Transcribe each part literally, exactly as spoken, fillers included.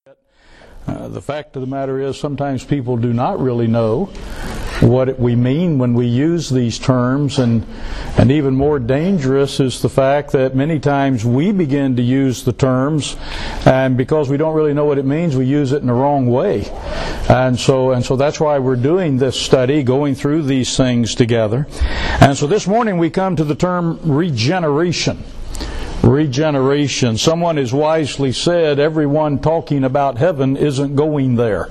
Uh, the fact of the matter is sometimes people do not really know what it, we mean when we use these terms, and and even more dangerous is the fact that many times we begin to use the terms, and because we don't really know what it means, we use it in the wrong way. And so and so that's why we're doing this study, going through these things together. And so this morning we come to the term regeneration. Regeneration. Someone has wisely said everyone talking about heaven isn't going there.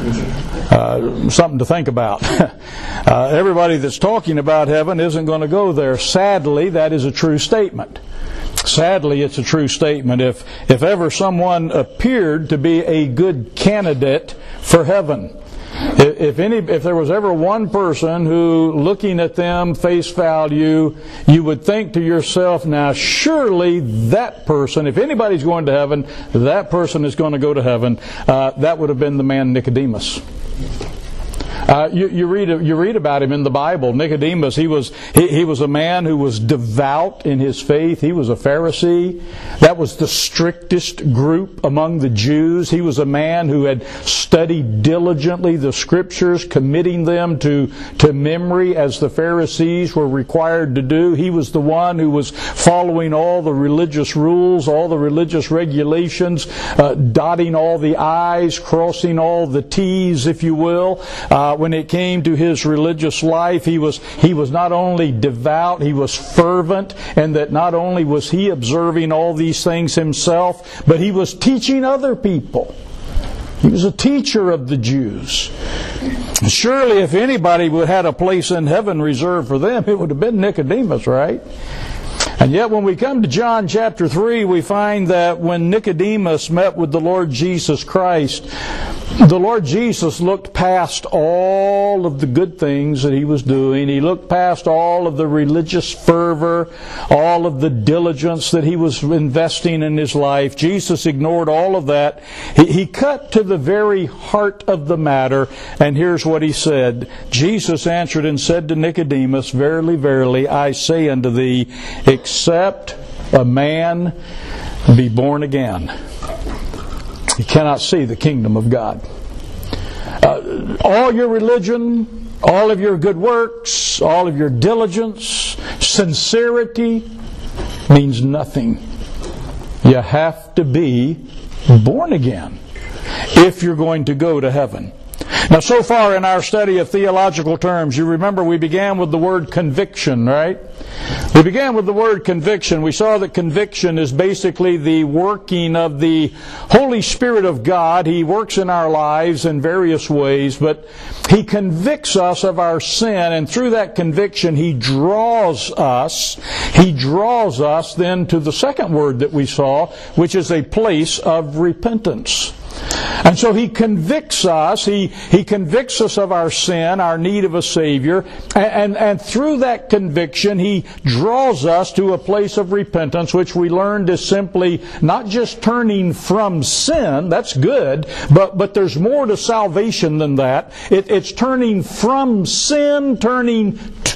Uh, something to think about. uh, everybody that's talking about heaven isn't going to go there. Sadly, that is a true statement. Sadly, it's a true statement. If if ever someone appeared to be a good candidate for heaven, If any, if there was ever one person who, looking at them face value, you would think to yourself, now surely that person, if anybody's going to heaven, that person is going to go to heaven, uh, that would have been the man Nicodemus. Uh, you, you read you read about him in the Bible. Nicodemus, he was he, he was a man who was devout in his faith. He was a Pharisee. That was the strictest group among the Jews. He was a man who had studied diligently the Scriptures, committing them to, to memory as the Pharisees were required to do. He was the one who was following all the religious rules, all the religious regulations, uh, dotting all the I's, crossing all the T's, if you will. Uh, when it came to his religious life, he was he was not only devout, he was fervent, and that not only was he observing all these things himself, but he was teaching other people. He was a teacher of the Jews. Surely if anybody would have had a place in heaven reserved for them, it would have been Nicodemus, right? And yet when we come to John chapter three, we find that when Nicodemus met with the Lord Jesus Christ, the Lord Jesus looked past all of the good things that he was doing. He looked past all of the religious fervor, all of the diligence that he was investing in his life. Jesus ignored all of that. He, he cut to the very heart of the matter, and here's what he said. Jesus answered and said to Nicodemus, "Verily, verily, I say unto thee, except a man be born again, he cannot see the kingdom of God." Uh, all your religion, all of your good works, all of your diligence, sincerity means nothing. You have to be born again if you're going to go to heaven. Now, so far in our study of theological terms, you remember we began with the word conviction, right? We began with the word conviction. We saw that conviction is basically the working of the Holy Spirit of God. He works in our lives in various ways, but He convicts us of our sin, and through that conviction He draws us. He draws us then to the second word that we saw, which is a place of repentance. And so He convicts us, He He convicts us of our sin, our need of a Savior, and, and, and through that conviction He draws us to a place of repentance, which we learned is simply not just turning from sin, that's good, but, but there's more to salvation than that. It, it's turning from sin, turning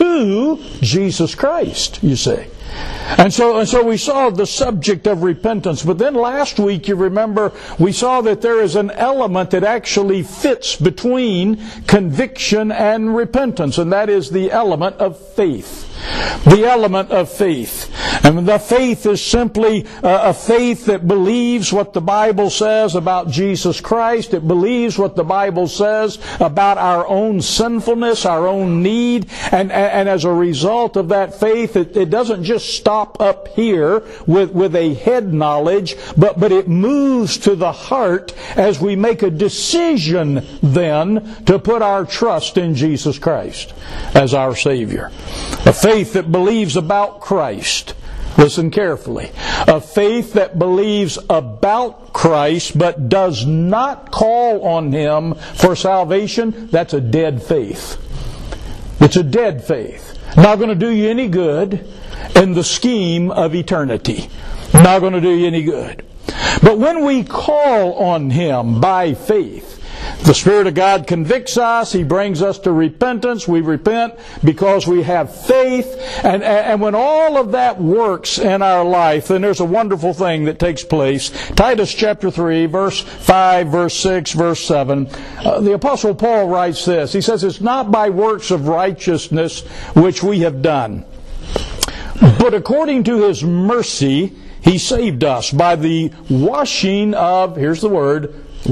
to Jesus Christ, you see. And so, and so we saw the subject of repentance. But then last week, you remember, we saw that there is an element that actually fits between conviction and repentance, and that is the element of faith. The element of faith. And the faith is simply a faith that believes what the Bible says about Jesus Christ. It believes what the Bible says about our own sinfulness, our own need. And, and as a result of that faith, it, it doesn't just stop up here with, with a head knowledge, but, but it moves to the heart as we make a decision then to put our trust in Jesus Christ as our Savior. A faith that believes about Christ. Listen carefully. A faith that believes about Christ but does not call on Him for salvation, that's a dead faith. It's a dead faith. Not going to do you any good in the scheme of eternity. Not going to do you any good. But when we call on Him by faith, The Spirit of God convicts us. He brings us to repentance. We repent because we have faith. And, and when all of that works in our life, then there's a wonderful thing that takes place. Titus chapter three, verse five, verse six, verse seven. Uh, the Apostle Paul writes this. He says, it's not by works of righteousness which we have done, but according to His mercy, He saved us by the washing of, here's the word,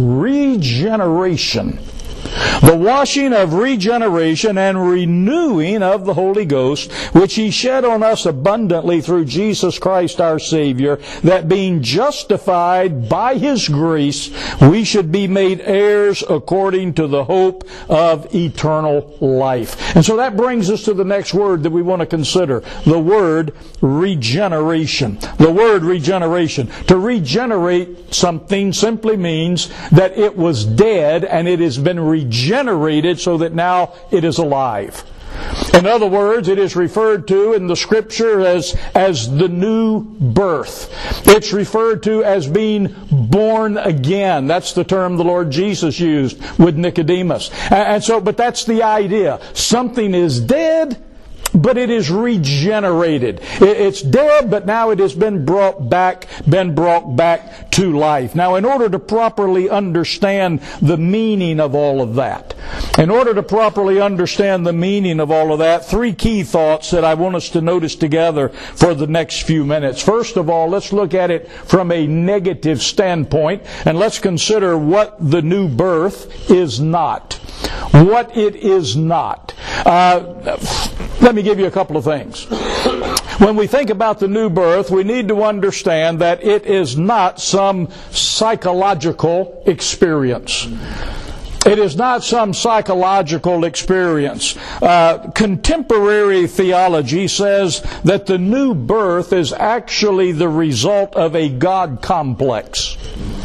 regeneration. The washing of regeneration and renewing of the Holy Ghost, which He shed on us abundantly through Jesus Christ our Savior, that being justified by His grace, we should be made heirs according to the hope of eternal life. And so that brings us to the next word that we want to consider, the word regeneration. The word regeneration. To regenerate something simply means that it was dead and it has been regenerated so that now it is alive. In other words, it is referred to in the Scripture as, as the new birth. It's referred to as being born again. That's the term the Lord Jesus used with Nicodemus. And so, but that's the idea. Something is dead, but it is regenerated. It's dead, but now it has been brought back, been brought back to life. Now, in order to properly understand the meaning of all of that, in order to properly understand the meaning of all of that, three key thoughts that I want us to notice together for the next few minutes. First of all, let's look at it from a negative standpoint, and let's consider what the new birth is not. What it is not. Uh, let me give you a couple of things. When we think about the new birth, we need to understand that it is not some psychological experience. It is not some psychological experience. Uh, contemporary theology says that the new birth is actually the result of a God complex.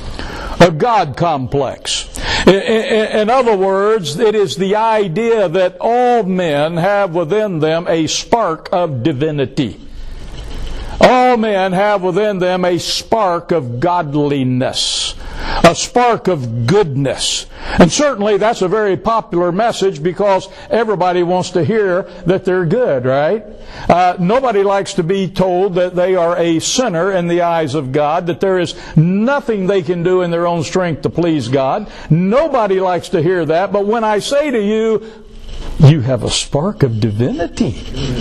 A God complex. In other words, it is the idea that all men have within them a spark of divinity. All men have within them a spark of godliness, a spark of goodness. And certainly that's a very popular message because everybody wants to hear that they're good, right? Uh, nobody likes to be told that they are a sinner in the eyes of God, that there is nothing they can do in their own strength to please God. Nobody likes to hear that. But when I say to you, you have a spark of divinity,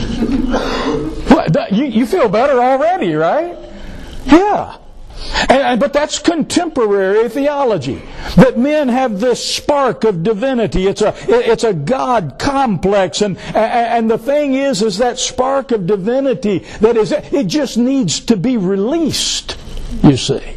what, you, you feel better already, right? Yeah. And, and, but that's contemporary theology. That men have this spark of divinity. It's a it's a God complex, and and the thing is, is that spark of divinity that is it just needs to be released. You see,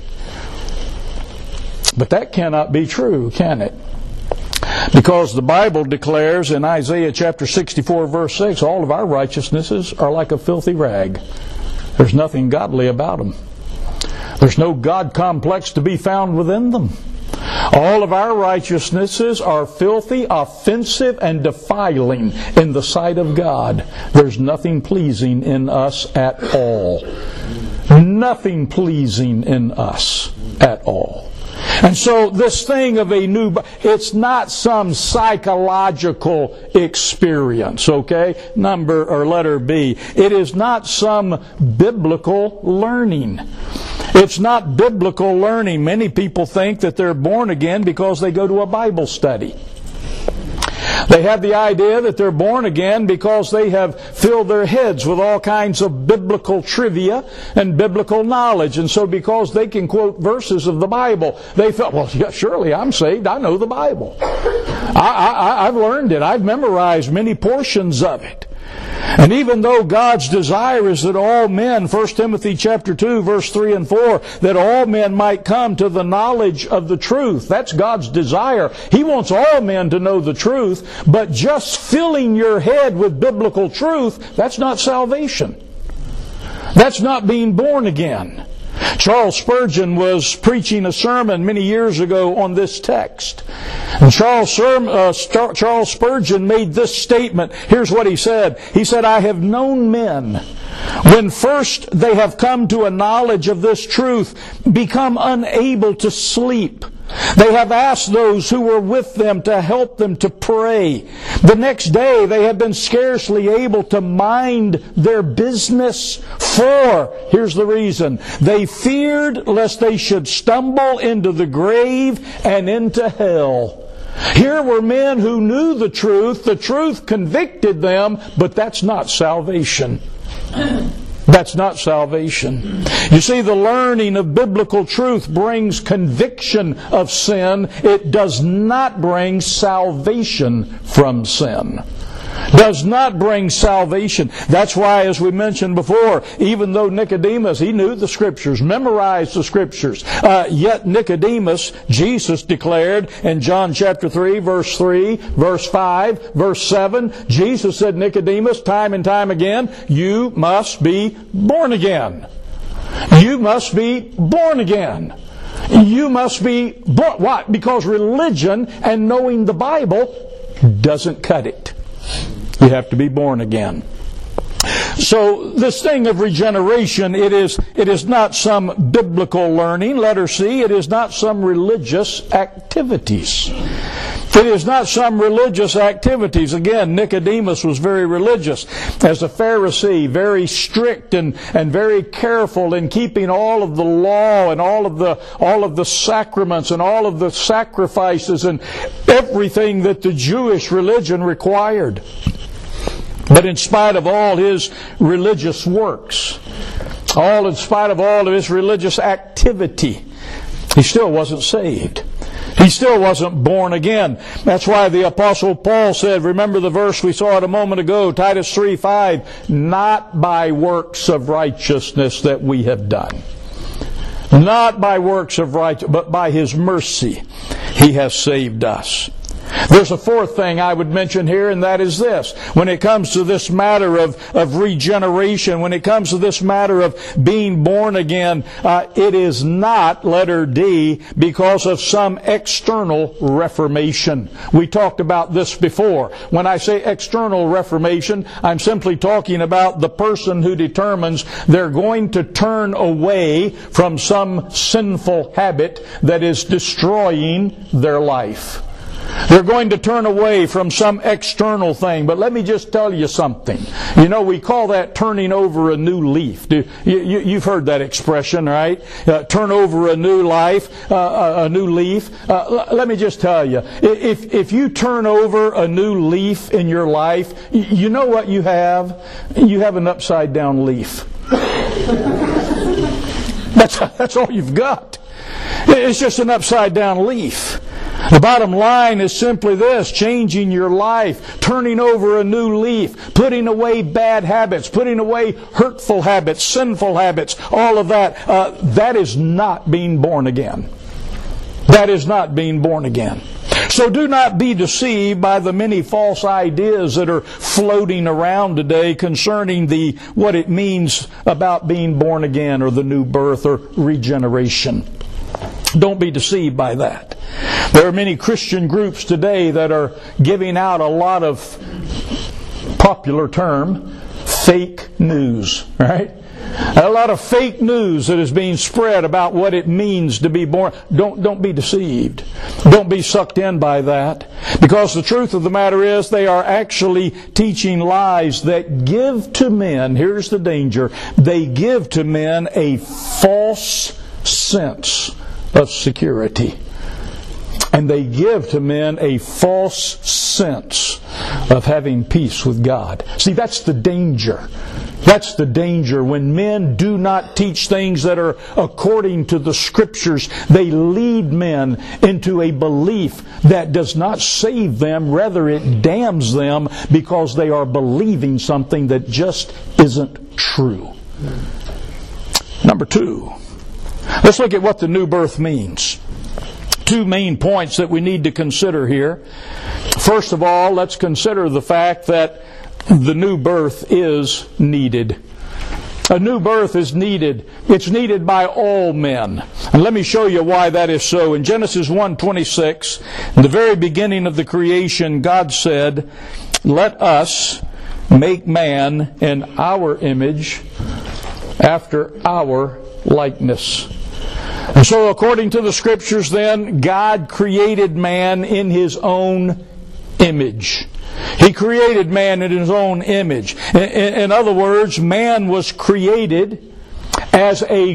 but that cannot be true, can it? Because the Bible declares in Isaiah chapter sixty-four, verse six, all of our righteousnesses are like a filthy rag. There's nothing godly about them. There's no God complex to be found within them. All of our righteousnesses are filthy, offensive, and defiling in the sight of God. There's nothing pleasing in us at all. Nothing pleasing in us at all. And so this thing of a new, it's not some psychological experience, okay? Number or letter B. It is not some biblical learning. It's not biblical learning. Many people think that they're born again because they go to a Bible study. They have the idea that they're born again because they have filled their heads with all kinds of biblical trivia and biblical knowledge. And so because they can quote verses of the Bible, they thought, well, yeah, surely I'm saved. I know the Bible. I, I, I've learned it. I've memorized many portions of it. And even though God's desire is that all men, First Timothy chapter two, verse three and four, that all men might come to the knowledge of the truth. That's God's desire. He wants all men to know the truth, but just filling your head with biblical truth, that's not salvation. That's not being born again. Charles Spurgeon was preaching a sermon many years ago on this text. And Charles, uh, Charles Spurgeon made this statement. Here's what he said. He said, I have known men, when first they have come to a knowledge of this truth, become unable to sleep They have asked those who were with them to help them to pray. The next day they have been scarcely able to mind their business, for, here's the reason, they feared lest they should stumble into the grave and into hell. Here were men who knew the truth. The truth convicted them, but that's not salvation. That's not salvation. You see, the learning of biblical truth brings conviction of sin. It does not bring salvation from sin. Does not bring salvation. That's why, as we mentioned before, even though Nicodemus, he knew the Scriptures, memorized the Scriptures, uh, yet Nicodemus, Jesus declared in John chapter three, verse three, verse five, verse seven, Jesus said, Nicodemus, time and time again, you must be born again. You must be born again. You must be born. Why? Because religion and knowing the Bible doesn't cut it. You have to be born again. So this thing of regeneration, it is it is not some biblical learning. Letter C, it is not some religious activities. It is not some religious activities. Again, Nicodemus was very religious. As a Pharisee, very strict and, and very careful in keeping all of the law and all of the all of the sacraments and all of the sacrifices and everything that the Jewish religion required. But in spite of all his religious works, all in spite of all of his religious activity, he still wasn't saved. He still wasn't born again. That's why the Apostle Paul said, remember the verse we saw it a moment ago, Titus three five, not by works of righteousness that we have done. Not by works of righteousness, but by His mercy He has saved us. There's a fourth thing I would mention here, and that is this. When it comes to this matter of, of regeneration, when it comes to this matter of being born again, uh, it is not, letter D, because of some external reformation. We talked about this before. When I say external reformation, I'm simply talking about the person who determines they're going to turn away from some sinful habit that is destroying their life. They're going to turn away from some external thing. But let me just tell you something. You know, we call that turning over a new leaf. Do, you, you, you've heard that expression, right? Uh, turn over a new life, uh, a new leaf. Uh, l- let me just tell you, if, if you turn over a new leaf in your life, you know what you have? You have an upside down leaf. That's, that's all you've got. It's just an upside down leaf. The bottom line is simply this: changing your life, turning over a new leaf, putting away bad habits, putting away hurtful habits, sinful habits, all of that. Uh, that is not being born again. That is not being born again. So do not be deceived by the many false ideas that are floating around today concerning the what it means about being born again or the new birth or regeneration. Don't be deceived by that. There are many Christian groups today that are giving out a lot of, popular term, fake news, right? A lot of fake news that is being spread about what it means to be born. Don't, don't be deceived. Don't be sucked in by that. Because the truth of the matter is they are actually teaching lies that give to men, here's the danger, they give to men a false sense of security. And they give to men a false sense of having peace with God. See, that's the danger. That's the danger. When men do not teach things that are according to the Scriptures, they lead men into a belief that does not save them. Rather, it damns them because they are believing something that just isn't true. Number two, let's look at what the new birth means. Two main points that we need to consider here. First of all, let's consider the fact that the new birth is needed. A new birth is needed. It's needed by all men. And let me show you why that is so. In Genesis one twenty-six, in the very beginning of the creation, God said, "Let us make man in our image, after our likeness." And so according to the Scriptures then, God created man in His own image. He created man in His own image. In, in other words, man was created as a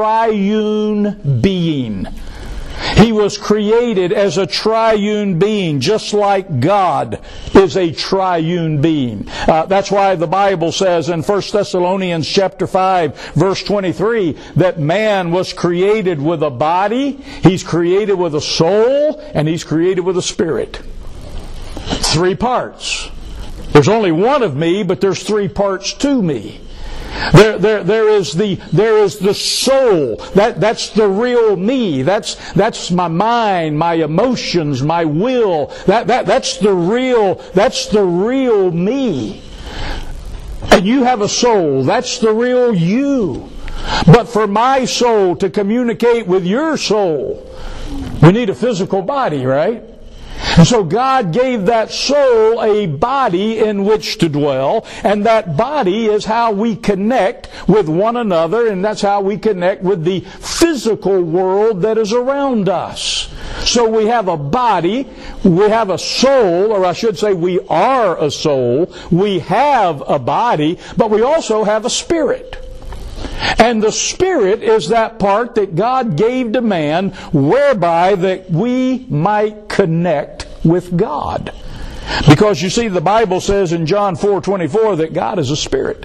triune being. He was created as a triune being, just like God is a triune being. Uh, that's why the Bible says in First Thessalonians chapter five, verse twenty-three, that man was created with a body, he's created with a soul, and he's created with a spirit. Three parts. There's only one of me, but there's three parts to me. There, there, there is the, there is the soul. That, that's the real me. That's, that's my mind, my emotions, my will. That, that, that's the real, that's the real me. And you have a soul. That's the real you. But for my soul to communicate with your soul, we need a physical body, right? And so God gave that soul a body in which to dwell, and that body is how we connect with one another, and that's how we connect with the physical world that is around us. So we have a body, we have a soul, or I should say we are a soul, we have a body, but we also have a spirit. And the Spirit is that part that God gave to man whereby that we might connect with God. Because you see, the Bible says in John four twenty-four that God is a Spirit.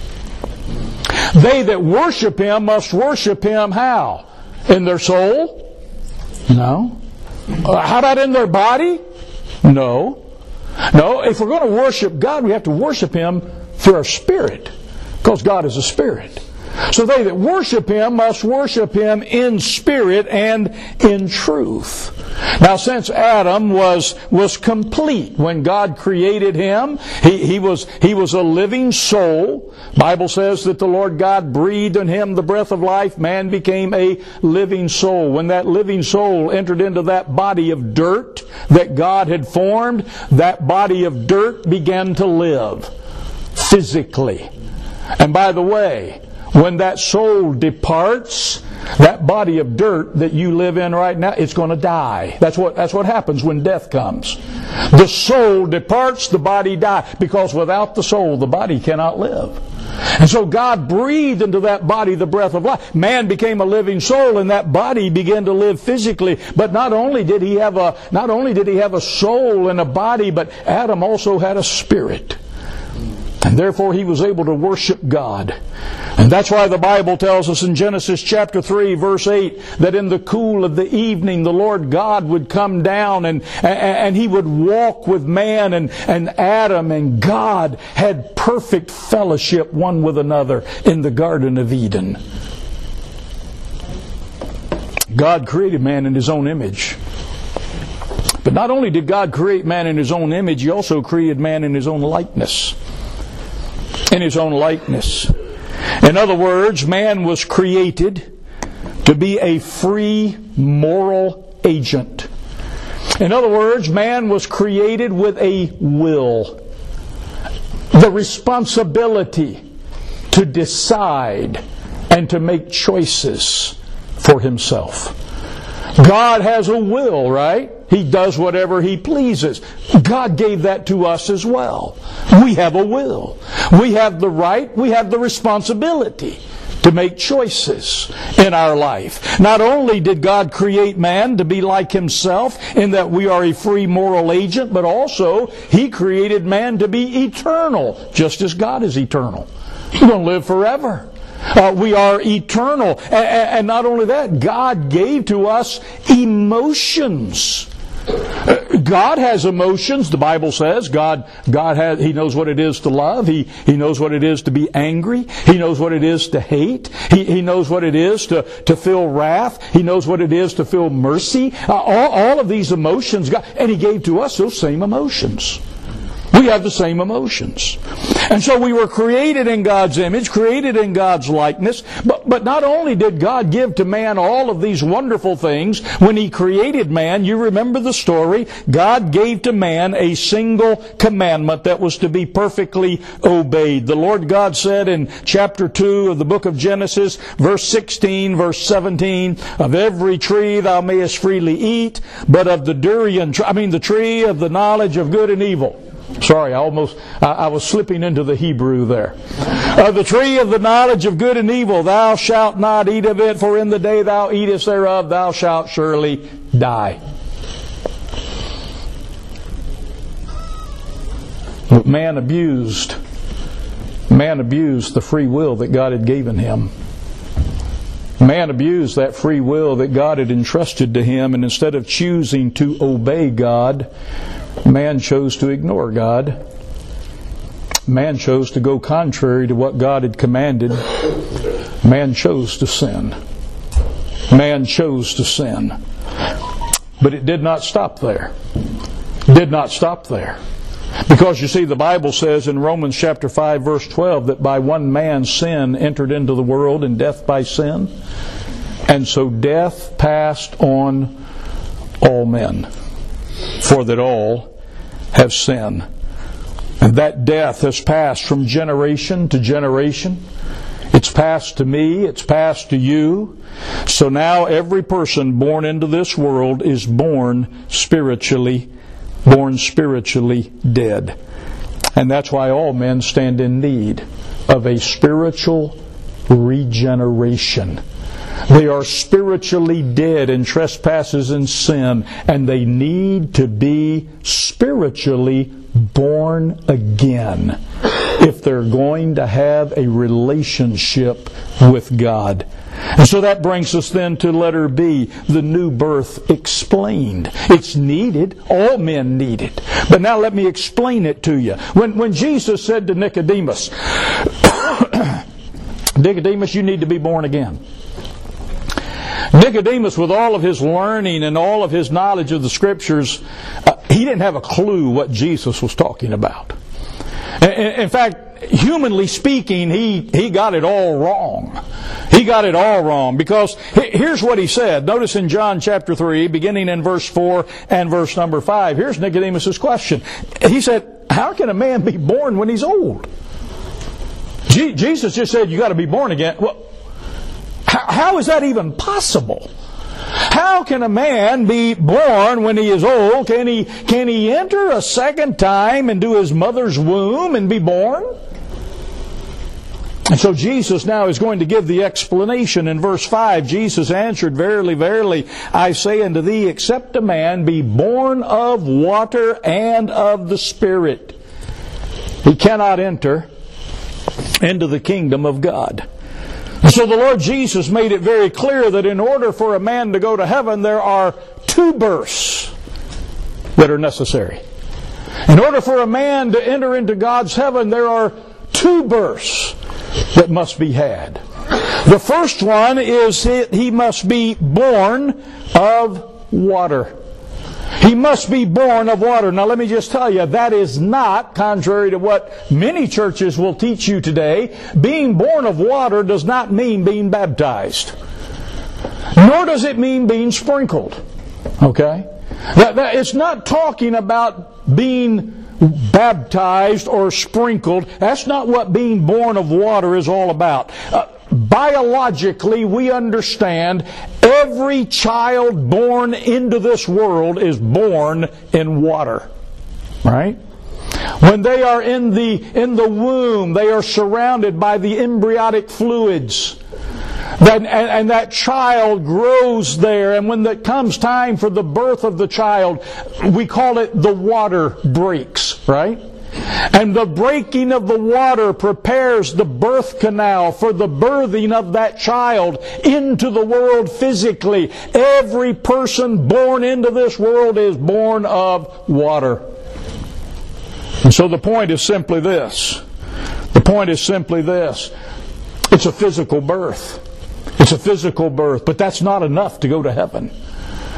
They that worship Him must worship Him how? In their soul? No. Uh, how about in their body? No. No, if we're going to worship God, we have to worship Him through our spirit. Because God is a Spirit. So they that worship Him must worship Him in spirit and in truth. Now, since Adam was was complete when God created him, he, he was he was a living soul. Bible says that the Lord God breathed in him the breath of life. Man became a living soul. When that living soul entered into that body of dirt that God had formed, that body of dirt began to live physically. And by the way, when that soul departs, that body of dirt that you live in right now, it's going to die. That's what, that's what happens when death comes. The soul departs, the body dies. Because without the soul, the body cannot live. And so God breathed into that body the breath of life. Man became a living soul, and that body began to live physically. But not only did he have a, not only did he have a soul and a body, but Adam also had a spirit. And therefore he was able to worship God. And that's why the Bible tells us in Genesis chapter three, verse eight, that in the cool of the evening the Lord God would come down and, and He would walk with man, and, and Adam and God had perfect fellowship one with another in the Garden of Eden. God created man in His own image. But not only did God create man in His own image, He also created man in His own likeness. In His own likeness. In other words, man was created to be a free moral agent. In other words, man was created with a will. The responsibility to decide and to make choices for himself. God has a will, right? He does whatever He pleases. God gave that to us as well. We have a will. We have the right, we have the responsibility to make choices in our life. Not only did God create man to be like Himself in that we are a free moral agent, but also He created man to be eternal, just as God is eternal. We're going to live forever. Uh, we are eternal. And, and not only that, God gave to us emotions. Uh, God has emotions. The Bible says God God has, He knows what it is to love. He He knows what it is to be angry. He knows what it is to hate. He He knows what it is to, to feel wrath. He knows what it is to feel mercy. Uh, all, all of these emotions, God, and He gave to us those same emotions. We have the same emotions. And so we were created in God's image, created in God's likeness. But, but not only did God give to man all of these wonderful things, when He created man, you remember the story, God gave to man a single commandment that was to be perfectly obeyed. The Lord God said in chapter two of the book of Genesis, verse sixteen, verse seventeen, of every tree thou mayest freely eat, but of the durian, I mean the tree of the knowledge of good and evil. Sorry, I almost, I, I was slipping into the Hebrew there. Of the tree of the knowledge of good and evil, thou shalt not eat of it, for in the day thou eatest thereof, thou shalt surely die. But man abused, man abused the free will that God had given him. Man abused that free will that God had entrusted to him, and instead of choosing to obey God, man chose to ignore God. Man chose to go contrary to what God had commanded. Man chose to sin. Man chose to sin. But it did not stop there. It did not stop there. Because you see, the Bible says in Romans chapter five, verse twelve, that by one man sin entered into the world, and death by sin. And so death passed on all men, for that all have sinned. And that death has passed from generation to generation. It's passed to me, it's passed to you. So now every person born into this world is born spiritually, born spiritually dead. And that's why all men stand in need of a spiritual regeneration. They are spiritually dead in trespasses and sin, and they need to be spiritually born again if they're going to have a relationship with God. And so that brings us then to letter B, the new birth explained. It's needed. All men need it. But now let me explain it to you. When, when Jesus said to Nicodemus, Nicodemus, you need to be born again. Nicodemus, with all of his learning and all of his knowledge of the Scriptures, uh, he didn't have a clue what Jesus was talking about. In, in fact, humanly speaking, he, he got it all wrong. He got it all wrong, because here's what he said. Notice in John chapter three, beginning in verse four and verse number five. Here's Nicodemus' question. He said, how can a man be born when he's old? Je- Jesus just said, you got to be born again. Well, how, how is that even possible? How can a man be born when he is old? Can he, can he enter a second time into his mother's womb and be born? And so Jesus now is going to give the explanation. In verse five, Jesus answered, Verily, verily, I say unto thee, except a man be born of water and of the Spirit, he cannot enter into the kingdom of God. And so the Lord Jesus made it very clear that in order for a man to go to heaven, there are two births that are necessary. In order for a man to enter into God's heaven, there are two births that must be had. The first one is that he must be born of water. He must be born of water. Now let me just tell you, that is not, contrary to what many churches will teach you today, being born of water does not mean being baptized. Nor does it mean being sprinkled. Okay? That, that, it's not talking about being baptized or sprinkled. That's not what being born of water is all about. Uh, biologically, we understand every child born into this world is born in water. Right? When they are in the in the womb, they are surrounded by the embryonic fluids. That, and, and that child grows there, and when it comes time for the birth of the child, we call it the water breaks, right? And the breaking of the water prepares the birth canal for the birthing of that child into the world physically. Every person born into this world is born of water. And so the point is simply this. The point is simply this. It's a physical birth. It's a physical birth, but that's not enough to go to heaven.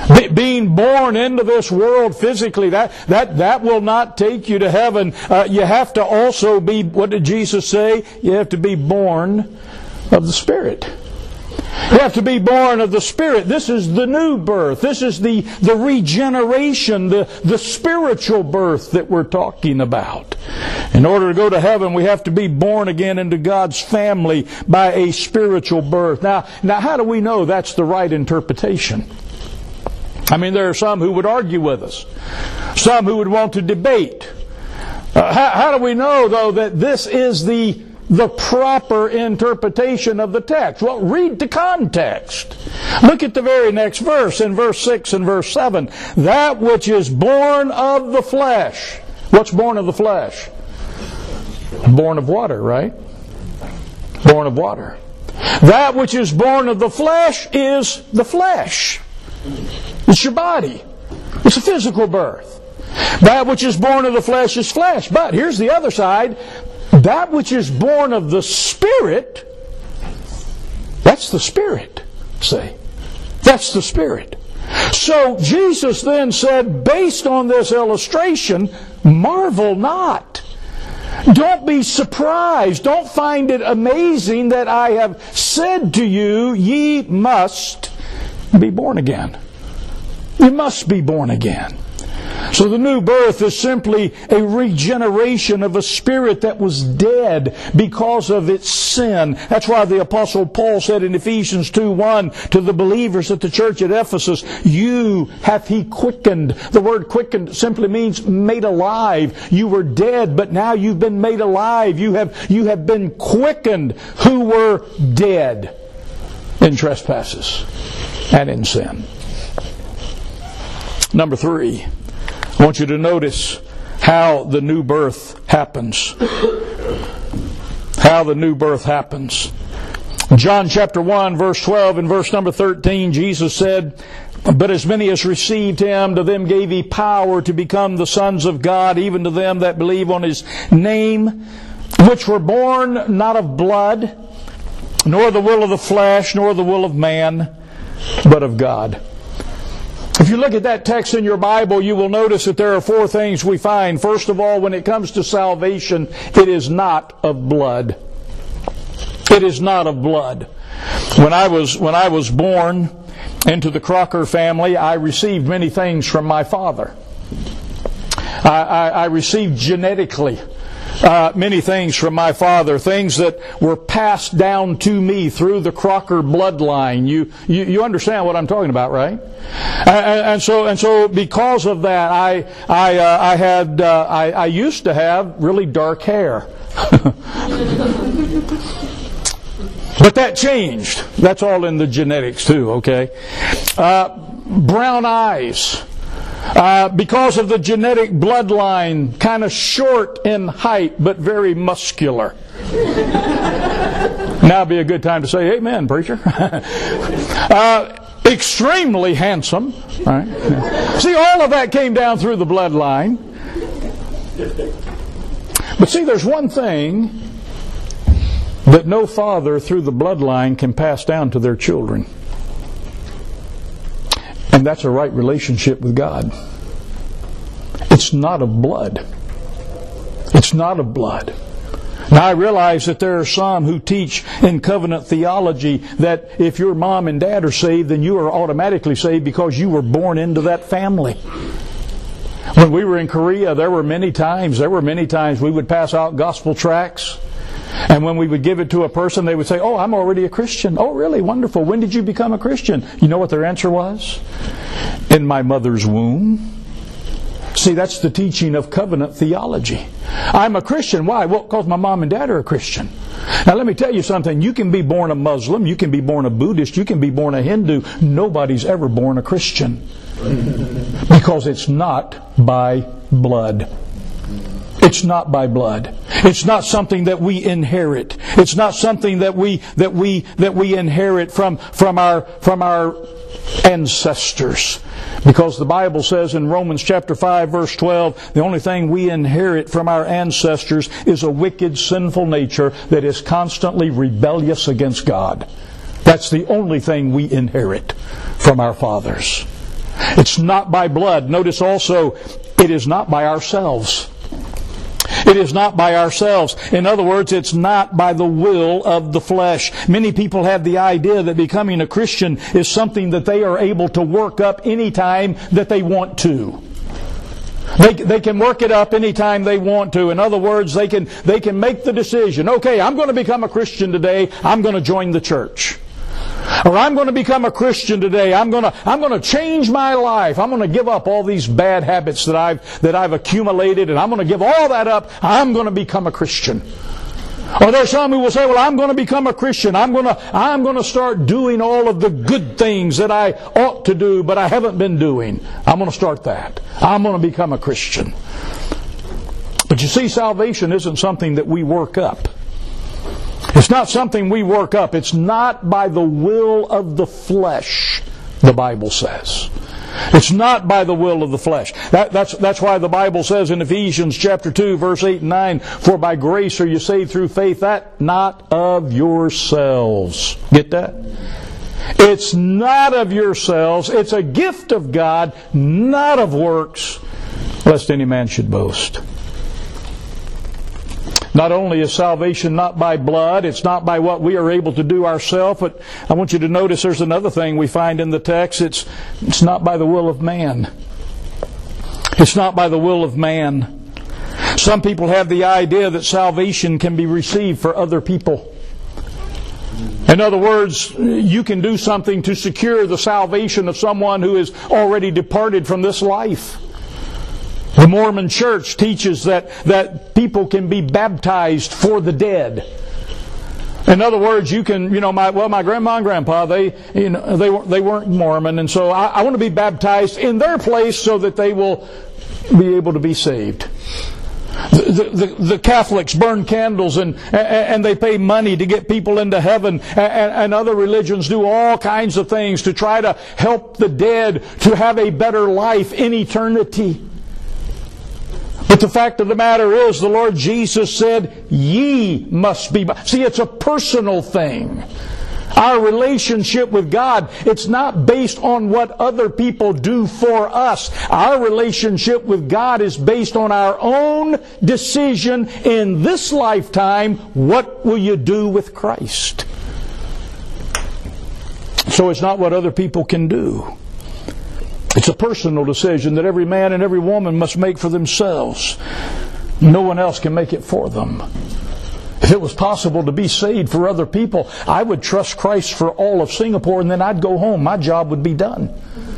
Be, being born into this world physically, that, that, that will not take you to heaven. Uh, you have to also be, what did Jesus say? You have to be born of the Spirit. You have to be born of the Spirit. This is the new birth. This is the, the regeneration, the, the spiritual birth that we're talking about. In order to go to heaven, we have to be born again into God's family by a spiritual birth. Now, now how do we know that's the right interpretation? I mean, there are some who would argue with us. Some who would want to debate. Uh, how, how do we know, though, that this is the the proper interpretation of the text? Well, read the context. Look at the very next verse, in verse six and verse seven. That which is born of the flesh. What's born of the flesh? Born of water, right? Born of water. That which is born of the flesh is the flesh. It's your body. It's a physical birth. That which is born of the flesh is flesh. But here's the other side. That which is born of the Spirit, that's the Spirit, see? That's the Spirit. So Jesus then said, based on this illustration, marvel not. Don't be surprised. Don't find it amazing that I have said to you, ye must be born again. You must be born again. So the new birth is simply a regeneration of a spirit that was dead because of its sin. That's why the Apostle Paul said in Ephesians two one to the believers at the church at Ephesus, you hath he quickened. The word quickened simply means made alive. You were dead, but now you've been made alive. You have, you have been quickened who were dead in trespasses and in sin. Number three, I want you to notice how the new birth happens. How the new birth happens. John chapter one, verse twelve and verse number thirteen, Jesus said, but as many as received him, to them gave he power to become the sons of God, even to them that believe on his name, which were born not of blood, nor the will of the flesh, nor the will of man, but of God. If you look at that text in your Bible, you will notice that there are four things we find. First of all, when it comes to salvation, it is not of blood. It is not of blood. When I was, when I was born into the Crocker family, I received many things from my father. I, I, I received genetically Uh, many things from my father, things that were passed down to me through the Crocker bloodline. You, you, you understand what I'm talking about, right? And, and so, and so, because of that, I, I, uh, I had, uh, I, I used to have really dark hair, but that changed. That's all in the genetics too. Okay, uh, brown eyes. Uh, because of the genetic bloodline, kind of short in height, but very muscular. Now would be a good time to say, amen, preacher. uh, extremely handsome. All right. Yeah. See, all of that came down through the bloodline. But see, there's one thing that no father through the bloodline can pass down to their children. And that's a right relationship with God. It's not of blood. It's not of blood. Now I realize that there are some who teach in covenant theology that if your mom and dad are saved, then you are automatically saved because you were born into that family. When we were in Korea, there were many times, there were many times we would pass out gospel tracts. And when we would give it to a person, they would say, oh, I'm already a Christian. Oh, really? Wonderful. When did you become a Christian? You know what their answer was? In my mother's womb. See, that's the teaching of covenant theology. I'm a Christian. Why? Well, because my mom and dad are a Christian. Now, let me tell you something. You can be born a Muslim. You can be born a Buddhist. You can be born a Hindu. Nobody's ever born a Christian. Because it's not by blood. It's not by blood. It's not something that we inherit. It's not something that we that we that we inherit from from our from our ancestors. Because the Bible says in Romans chapter five verse twelve, the only thing we inherit from our ancestors is a wicked, sinful nature that is constantly rebellious against God. That's the only thing we inherit from our fathers. It's not by blood. Notice also, it is not by ourselves. It is not by ourselves. In other words, it's not by the will of the flesh. Many people have the idea that becoming a Christian is something that they are able to work up any time that they want to. They, they can work it up anytime they want to. In other words, they can, they can make the decision, okay, I'm going to become a Christian today, I'm going to join the church. Or I'm going to become a Christian today, I'm going to, I'm going to change my life, I'm going to give up all these bad habits that I've, that I've accumulated, and I'm going to give all that up, I'm going to become a Christian. Or there's some who will say, well, I'm going to become a Christian. I'm going to, I'm going to start doing all of the good things that I ought to do, but I haven't been doing. I'm going to start that. I'm going to become a Christian. But you see, salvation isn't something that we work up. It's not something we work up. It's not by the will of the flesh, the Bible says. It's not by the will of the flesh. That, that's, that's why the Bible says in Ephesians chapter two, verse eight and nine, for by grace are you saved through faith, that not of yourselves. Get that? It's not of yourselves. It's a gift of God, not of works, lest any man should boast. Not only is salvation not by blood, it's not by what we are able to do ourselves, but I want you to notice there's another thing we find in the text. It's, it's not by the will of man. It's not by the will of man. Some people have the idea that salvation can be received for other people. In other words, you can do something to secure the salvation of someone who has already departed from this life. The Mormon Church teaches that, that people can be baptized for the dead. In other words, you can, you know, my, well, my grandma and grandpa, they, you know, they, they weren't Mormon, and so I, I want to be baptized in their place so that they will be able to be saved. The, the, the Catholics burn candles and, and they pay money to get people into heaven, and, and other religions do all kinds of things to try to help the dead to have a better life in eternity. But the fact of the matter is, the Lord Jesus said, ye must be. See, it's a personal thing. Our relationship with God, it's not based on what other people do for us. Our relationship with God is based on our own decision in this lifetime. What will you do with Christ? So it's not what other people can do. It's a personal decision that every man and every woman must make for themselves. No one else can make it for them. If it was possible to be saved for other people, I would trust Christ for all of Singapore and then I'd go home. My job would be done.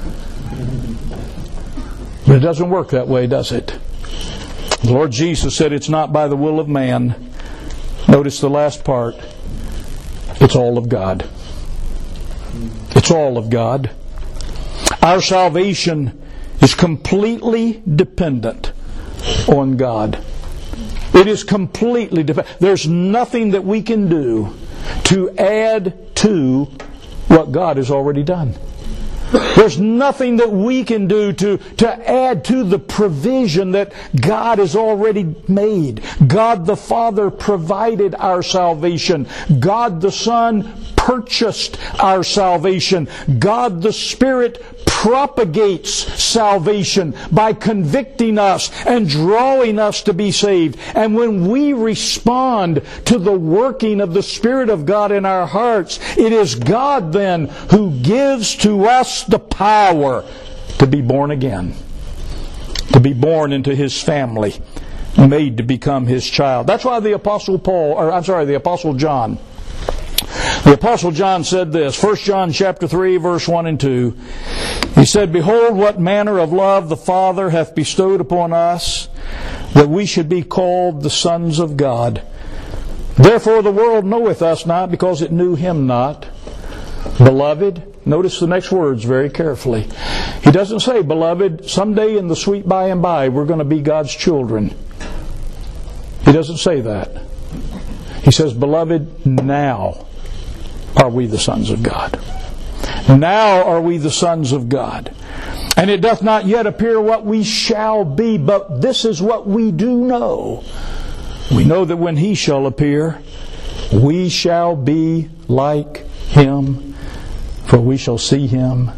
But it doesn't work that way, does it? The Lord Jesus said it's not by the will of man. Notice the last part. It's all of God. It's all of God. Our salvation is completely dependent on God. It is completely dependent. There's nothing that we can do to add to what God has already done. There's nothing that we can do to, to add to the provision that God has already made. God the Father provided our salvation. God the Son purchased our salvation. God the Spirit propagates salvation by convicting us and drawing us to be saved. And when we respond to the working of the Spirit of God in our hearts, it is God then who gives to us the power to be born again, to be born into His family, made to become His child. That's why the Apostle Paul, or I'm sorry, the Apostle John, the Apostle John said this, First John chapter three, verse one and two. He said, behold, what manner of love the Father hath bestowed upon us, that we should be called the sons of God. Therefore the world knoweth us not, because it knew Him not. Beloved, notice the next words very carefully. He doesn't say, beloved, someday in the sweet by and by we're going to be God's children. He doesn't say that. He says, beloved, now are we the sons of God. Now are we the sons of God. And it doth not yet appear what we shall be, but this is what we do know. We know that when He shall appear, we shall be like Him, for we shall see Him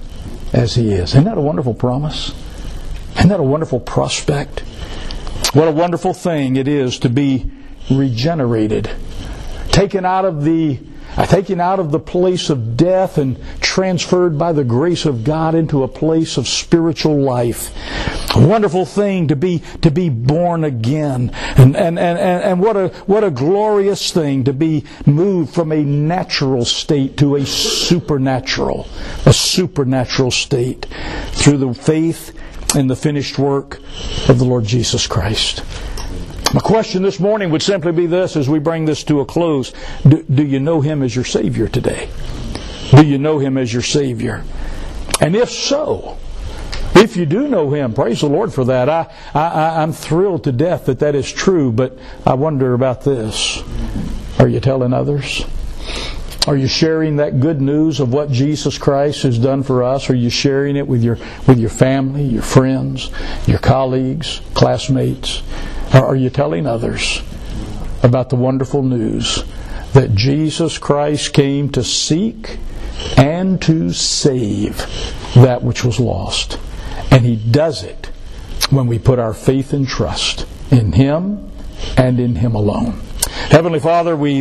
as He is. Isn't that a wonderful promise? Isn't that a wonderful prospect? What a wonderful thing it is to be regenerated, taken out of the taken out of the place of death and transferred by the grace of God into a place of spiritual life. A wonderful thing to be to be born again, and and and and what a what a glorious thing to be moved from a natural state to a supernatural, a supernatural state through the faith in the finished work of the Lord Jesus Christ. My question this morning would simply be this as we bring this to a close. Do, do you know Him as your Savior today? Do you know Him as your Savior? And if so, if you do know Him, praise the Lord for that. I, I, I'm thrilled to death that that is true, but I wonder about this. Are you telling others? Are you sharing that good news of what Jesus Christ has done for us? Are you sharing it with your with your family, your friends, your colleagues, classmates? Or are you telling others about the wonderful news that Jesus Christ came to seek and to save that which was lost? And He does it when we put our faith and trust in Him and in Him alone. Heavenly Father, we